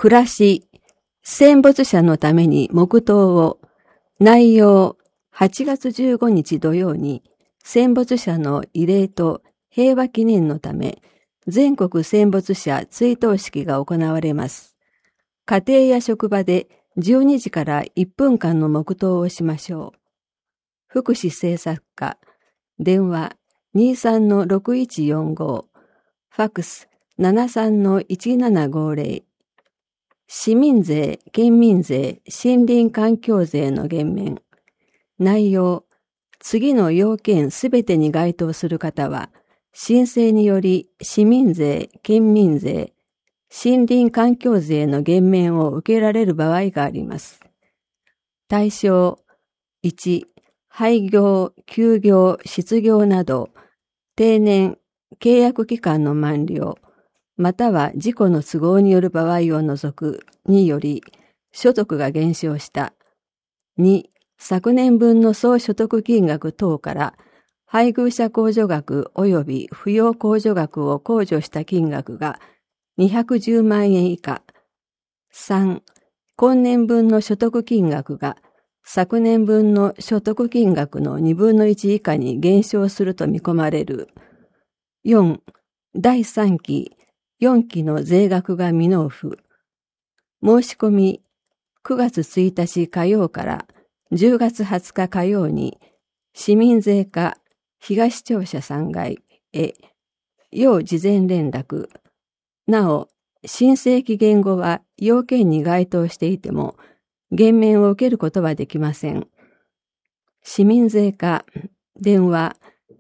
暮らし、戦没者のために黙祷を、内容、8月15日土曜に、戦没者の慰霊と平和記念のため、全国戦没者追悼式が行われます。家庭や職場で12時から1分間の黙祷をしましょう。福祉政策課、電話 23-6145、ファックス 73-1750、市民税、県民税、森林環境税の減免。内容、次の要件すべてに該当する方は、申請により市民税、県民税、森林環境税の減免を受けられる場合があります。対象、1、廃業、休業、失業など、定年、契約期間の満了、または事故の都合による場合を除くにより、所得が減少した。2、昨年分の総所得金額等から、配偶者控除額及び扶養控除額を控除した金額が210万円以下。3、今年分の所得金額が昨年分の所得金額の2分の1以下に減少すると見込まれる。4、第3期、4期の税額が未納付。申し込み、9月1日火曜から10月20日火曜に、市民税課東庁舎3階へ、要事前連絡。なお、申請期限後は要件に該当していても、減免を受けることはできません。市民税課、電話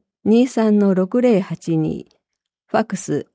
23-6082、ファックス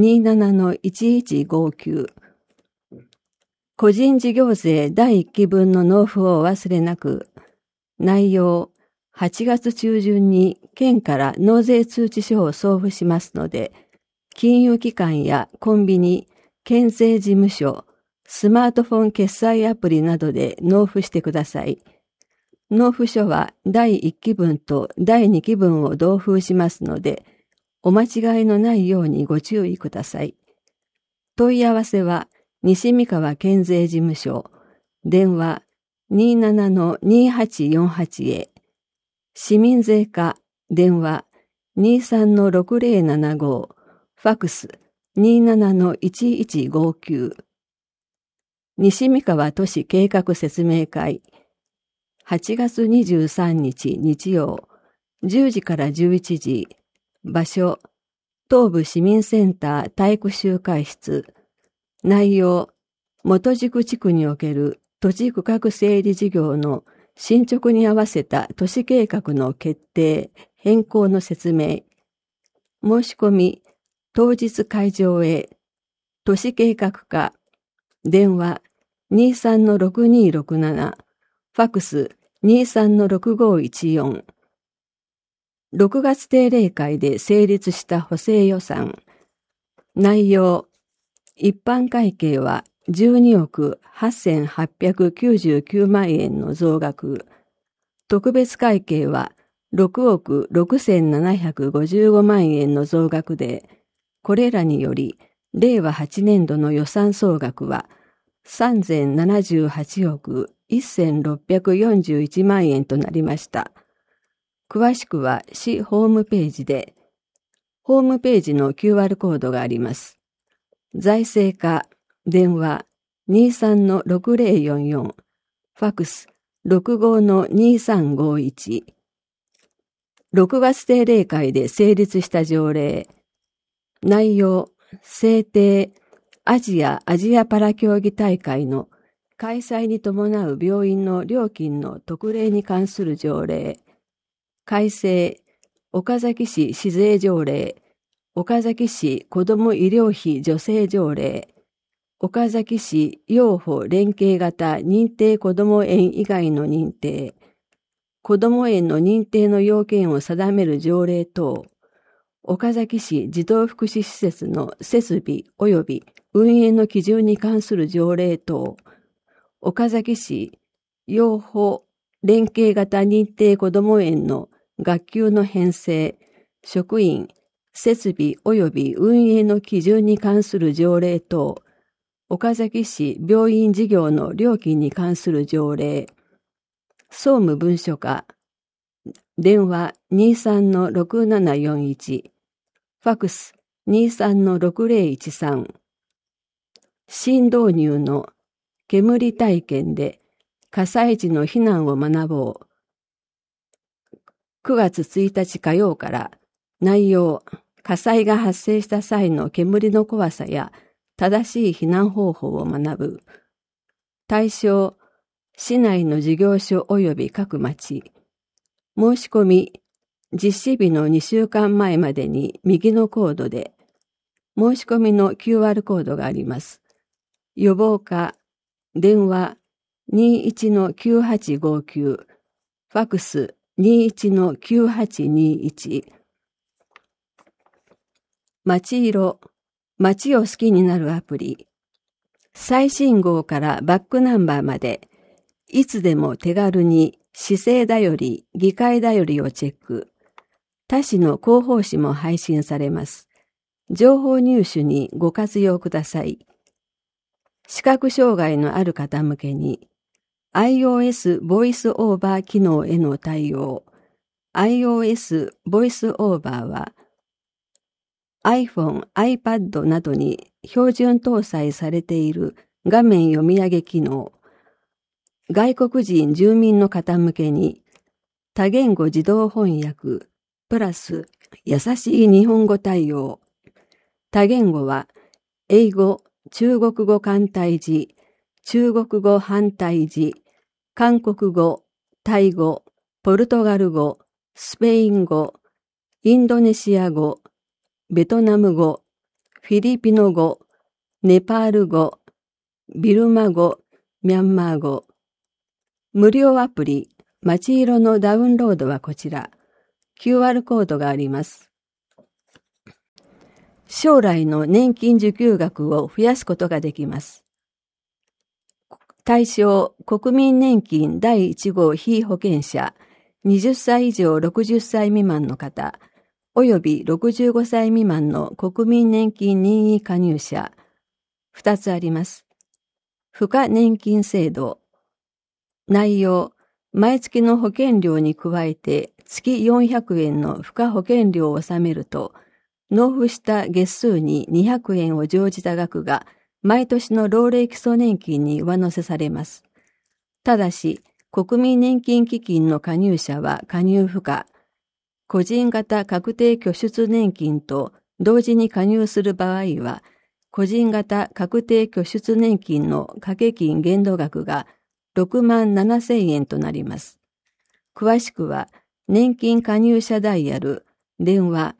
27-1159。個人事業税第1期分の納付をお忘れなく。内容、8月中旬に県から納税通知書を送付しますので、金融機関やコンビニ、県税事務所、スマートフォン決済アプリなどで納付してください。納付書は第1期分と第2期分を同封しますので、お間違いのないようにご注意ください。問い合わせは、西三河県税事務所、電話 27-2848 へ、市民税課、電話 23-6075、ファックス 27-1159。西三河都市計画説明会、8月23日日曜、10時から11時、場所、東部市民センター体育集会室。内容、元宿地区における土地区画整理事業の進捗に合わせた都市計画の決定、変更の説明。申し込み、当日会場へ、都市計画課、電話 23-6267、ファックス 23-6514。6月定例会で成立した補正予算。内容、一般会計は12億8899万円の増額。特別会計は6億6755万円の増額で、これらにより、令和8年度の予算総額は3078億1641万円となりました。詳しくは市ホームページで、ホームページの QR コードがあります。財政課、電話 23-6044、ファックス 65-2351。6月定例会で成立した条例。内容、制定、アジアパラ競技大会の開催に伴う病院の料金の特例に関する条例。改正、岡崎市市税条例。岡崎市子ども医療費助成条例、岡崎市養護連携型認定こども園以外の認定、こども園の認定の要件を定める条例等、岡崎市児童福祉施設の設備及び運営の基準に関する条例等、岡崎市養護連携型認定こども園の学級の編成、職員、設備及び運営の基準に関する条例等、 岡崎市病院事業の料金に関する条例、総務文書課、電話 23-6741、ファクス 23-6013、新導入の煙体験で火災時の避難を学ぼう。9月1日火曜から内容、火災が発生した際の煙の怖さや正しい避難方法を学ぶ。対象、市内の事業所及び各町。申し込み、実施日の2週間前までに右のコードで、申し込みの QR コードがあります。予防課、電話 21-9859、ファクス 21-9821。街色、街を好きになるアプリ。最新号からバックナンバーまで、いつでも手軽に市政だより、議会だよりをチェック。他市の広報誌も配信されます。情報入手にご活用ください。視覚障害のある方向けに、iOS ボイスオーバー機能への対応。iOS ボイスオーバーは、iPhone、iPad などに標準搭載されている画面読み上げ機能。外国人住民の方向けに、多言語自動翻訳、プラス優しい日本語対応。多言語は、英語、中国語簡体字、中国語反対字、韓国語、タイ語、ポルトガル語、スペイン語、インドネシア語、ベトナム語、フィリピノ語、ネパール語、ビルマ語、ミャンマー語。無料アプリ、街色のダウンロードはこちら。QR コードがあります。将来の年金受給額を増やすことができます。対象、国民年金第1号被保険者、20歳以上60歳未満の方、および65歳未満の国民年金任意加入者、2つあります。付加年金制度。内容、毎月の保険料に加えて月400円の付加保険料を納めると、納付した月数に200円を乗じた額が毎年の老齢基礎年金に上乗せされます。ただし、国民年金基金の加入者は加入不可。個人型確定拠出年金と同時に加入する場合は、個人型確定拠出年金の掛け金限度額が6万7000円となります。詳しくは、年金加入者ダイヤル、電話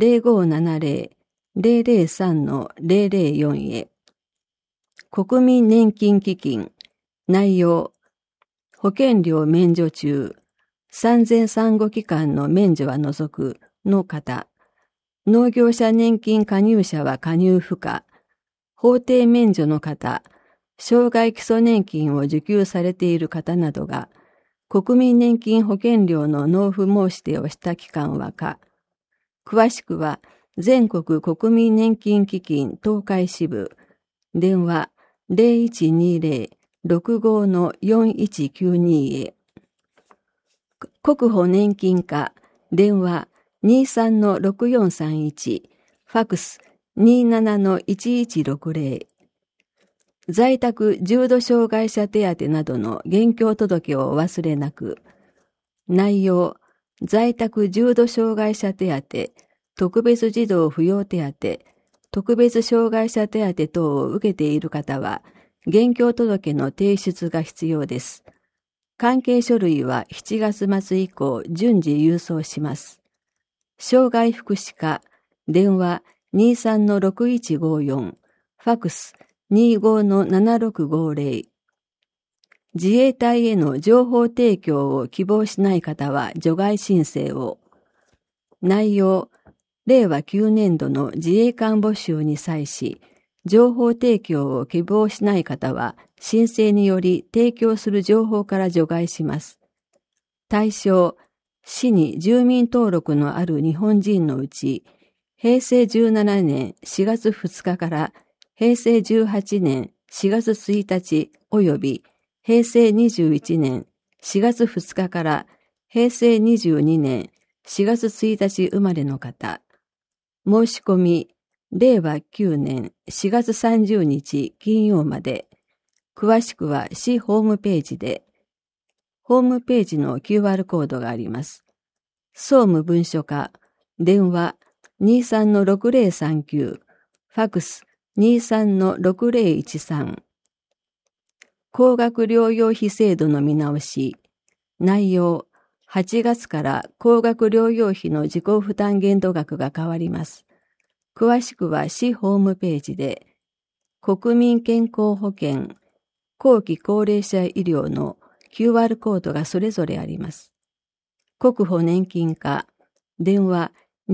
0570-003-004 へ。国民年金基金、内容、保険料免除中、産前産後期間の免除は除くの方、農業者年金加入者は加入不可、法定免除の方、障害基礎年金を受給されている方などが、国民年金保険料の納付申し出をした期間は可。詳しくは、全国国民年金基金東海支部、電話 0120-65-4192 へ。国保年金課、電話 23-6431、ファクス 27-1160。在宅重度障害者手当などの現況届をお忘れなく。内容、在宅重度障害者手当、特別児童扶養手当、特別障害者手当等を受けている方は、現況届の提出が必要です。関係書類は7月末以降順次郵送します。障害福祉課、電話 23-6154、ファクス 25-7650。自衛隊への情報提供を希望しない方は除外申請を。内容、令和9年度の自衛官募集に際し、情報提供を希望しない方は、申請により提供する情報から除外します。対象、市に住民登録のある日本人のうち、平成17年4月2日から平成18年 4月1日及び平成21年4月2日から平成22年4月1日生まれの方、申し込み令和9年4月30日金曜まで、詳しくは市ホームページで、ホームページの QR コードがあります。総務文書課、電話 23-6039、ファクス 23-6013。高額療養費制度の見直し、内容、8月から高額療養費の自己負担限度額が変わります。詳しくは市ホームページで、国民健康保険、後期高齢者医療の QR コードがそれぞれあります。国保年金課、電話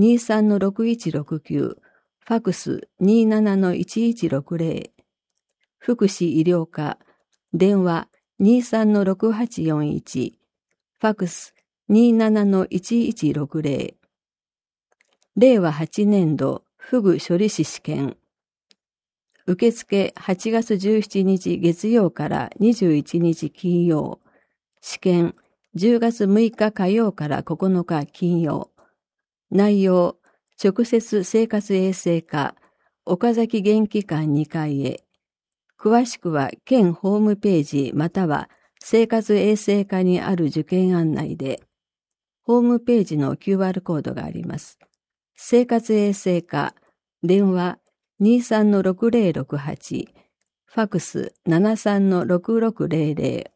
23-6169、ファクス 27-1160、福祉医療課、電話 23-6841、ファクス 27-1160。令和8年度フグ処理師試験。受付8月17日月曜から21日金曜。試験10月6日火曜から9日金曜。内容、直接生活衛生課、岡崎元気館2階へ。詳しくは県ホームページまたは生活衛生課にある受験案内で、ホームページの QR コードがあります。生活衛生課、電話 23-6068、ファクス 73-6600。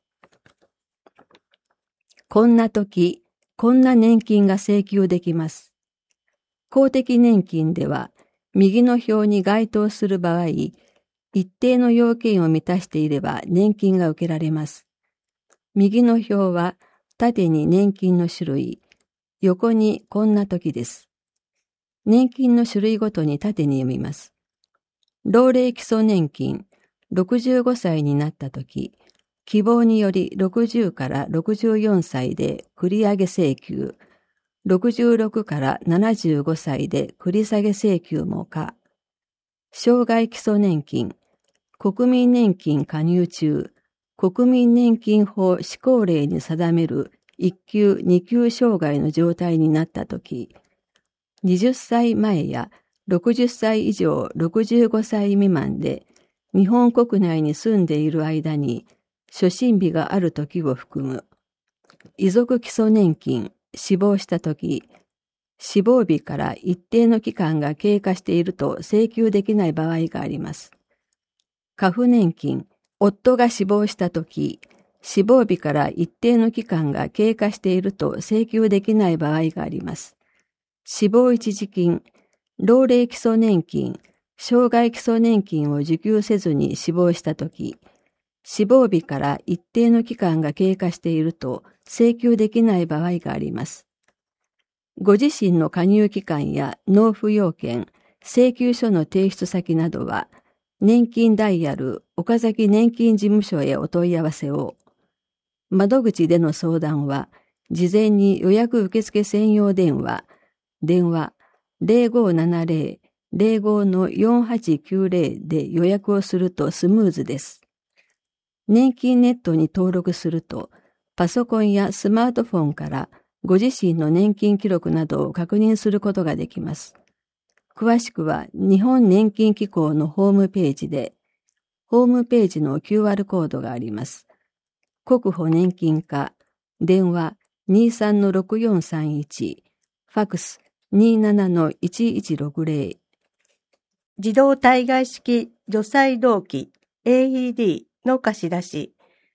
こんな時、こんな年金が請求できます。公的年金では、右の表に該当する場合、一定の要件を満たしていれば年金が受けられます。右の表は縦に年金の種類、横にこんな時です。年金の種類ごとに縦に読みます。老齢基礎年金、65歳になった時、希望により60から64歳で繰り上げ請求、66から75歳で繰り下げ請求も可。障害基礎年金、国民年金加入中、国民年金法施行令に定める1級2級障害の状態になったとき、20歳前や60歳以上65歳未満で日本国内に住んでいる間に初診日があるときを含む。遺族基礎年金、死亡したとき、死亡日から一定の期間が経過していると請求できない場合があります。家父年金、夫が死亡したとき、死亡日から一定の期間が経過していると請求できない場合があります。死亡一時金、老齢基礎年金、障害基礎年金を受給せずに死亡したとき、死亡日から一定の期間が経過していると請求できない場合があります。ご自身の加入期間や納付要件、請求書の提出先などは、年金ダイヤル岡崎年金事務所へお問い合わせを。窓口での相談は、事前に予約受付専用電話 0570-05-4890 で予約をするとスムーズです。年金ネットに登録すると、パソコンやスマートフォンからご自身の年金記録などを確認することができます。詳しくは日本年金機構のホームページで、ホームページの QR コードがあります。国保年金課、電話 23-6431、ファクス 27-1160。 自動体外式除細動器 AED の貸し出し。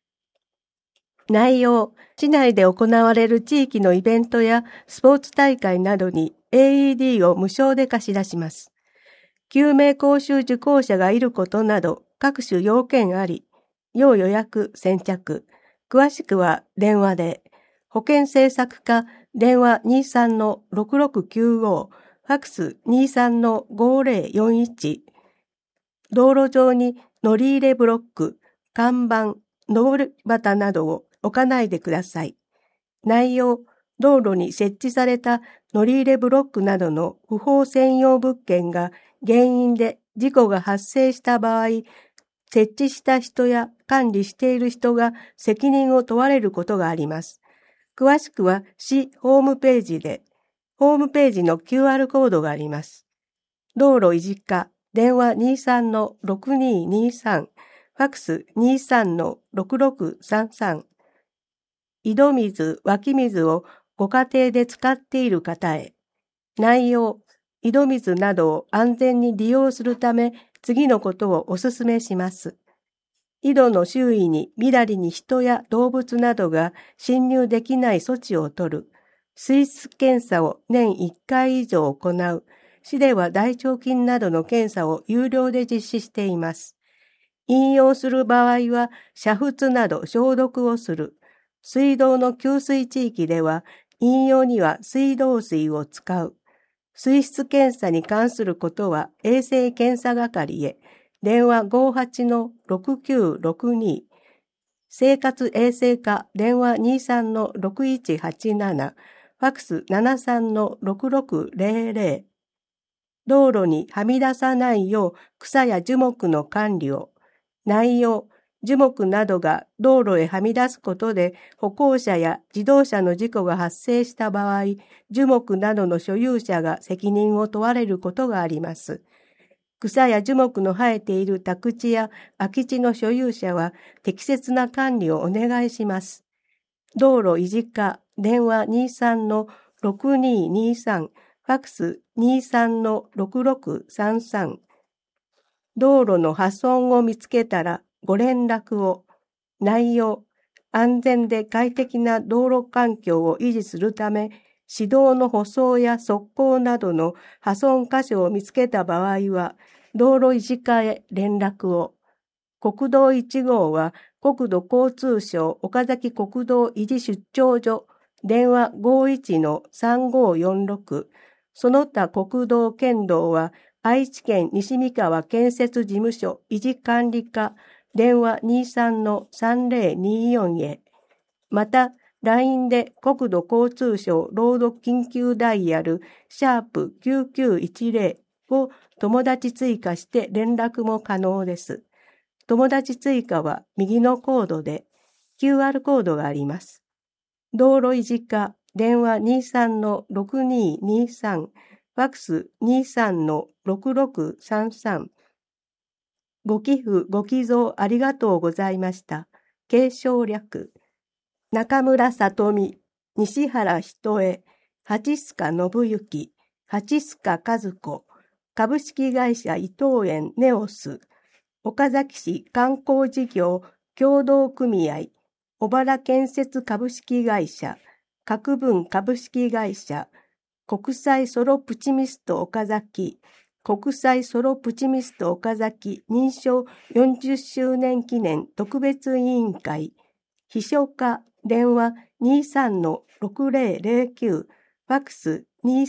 内容、市内で行われる地域のイベントやスポーツ大会などに AED を無償で貸し出します。救命講習受講者がいることなど各種要件あり、要予約先着。詳しくは電話で、保険政策課電話 23-6695、ファクス 23-5041。道路上に乗り入れブロック、看板、のぼり旗などを置かないでください。内容、道路に設置された乗り入れブロックなどの不法占用物件が原因で事故が発生した場合、 設置した人や管理している人が責任を問われることがあります。詳しくは市ホームページで、ホームページの QR コードがあります。道路維持課、電話 23-6223、ファックス 23-6633。井戸水、湧き水をご家庭で使っている方へ。内容、井戸水などを安全に利用するため、次のことをお勧めします。井戸の周囲にみだりに人や動物などが侵入できない措置を取る。水質検査を年1回以上行う。市では大腸菌などの検査を有料で実施しています。飲用する場合は、煮沸など消毒をする。水道の給水地域では、飲用には水道水を使う。水質検査に関することは衛生検査係へ、電話 58-6962、生活衛生課電話 23-6187、ファックス 73-6600、道路にはみ出さないよう草や樹木の管理を、内容、樹木などが道路へはみ出すことで歩行者や自動車の事故が発生した場合、樹木などの所有者が責任を問われることがあります。草や樹木の生えている宅地や空き地の所有者は適切な管理をお願いします。道路維持課電話 23-6223、ファックス 23-6633。道路の破損を見つけたらご連絡を。内容、安全で快適な道路環境を維持するため、市道の舗装や側溝などの破損箇所を見つけた場合は、道路維持課へ連絡を。国道1号は国土交通省岡崎国道維持出張所、電話 51-3546。その他国道県道は愛知県西三河建設事務所維持管理課、電話 23-3024 へ。また、LINE で国土交通省ロード緊急ダイヤル#9910を友達追加して連絡も可能です。友達追加は右のコードで QR コードがあります。道路維持課電話 23-6223、ファックス 23-6633。ご寄付ご寄贈ありがとうございました。継承略。中村里美、西原人江、八須賀信之、八須賀和子、株式会社伊藤園ネオス、岡崎市観光事業協同組合、小原建設株式会社、核分株式会社、国際ソロプチミスト岡崎、国際ソロプチミスト岡崎認証40周年記念特別委員会、秘書課電話 23-6009、ファックス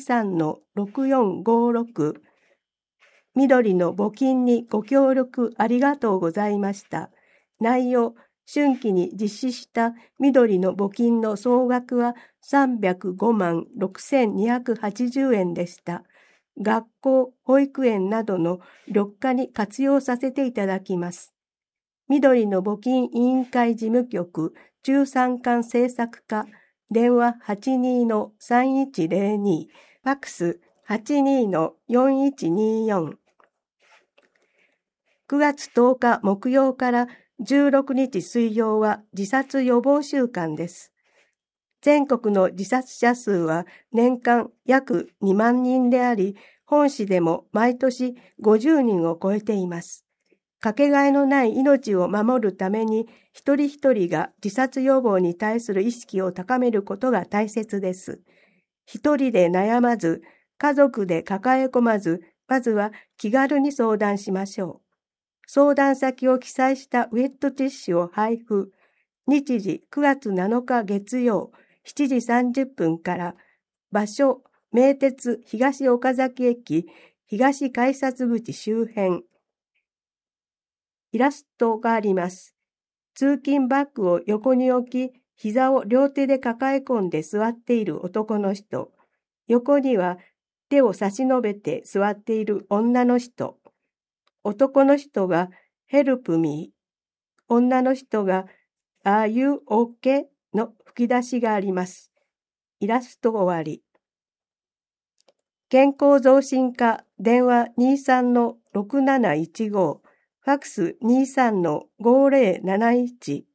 23-6456。緑の募金にご協力ありがとうございました。内容、春季に実施した緑の募金の総額は305万6280円でした。学校、保育園などの緑化に活用させていただきます。緑の募金委員会事務局中山間政策課電話 82-3102、ファックス 82-4124。9月10日木曜から16日水曜は自殺予防週間です。全国の自殺者数は年間約2万人であり、本市でも毎年50人を超えています。かけがえのない命を守るために、一人一人が自殺予防に対する意識を高めることが大切です。一人で悩まず、家族で抱え込まず、まずは気軽に相談しましょう。相談先を記載したウェットティッシュを配布。日時9月7日月曜7時30分から、場所、名鉄東岡崎駅東改札口周辺。イラストがあります。通勤バッグを横に置き、膝を両手で抱え込んで座っている男の人。横には手を差し伸べて座っている女の人。男の人が Help me。女の人が Are you OK? の吹き出しがあります。イラスト終わり。健康増進課電話 23-6715 ファックス 23-5071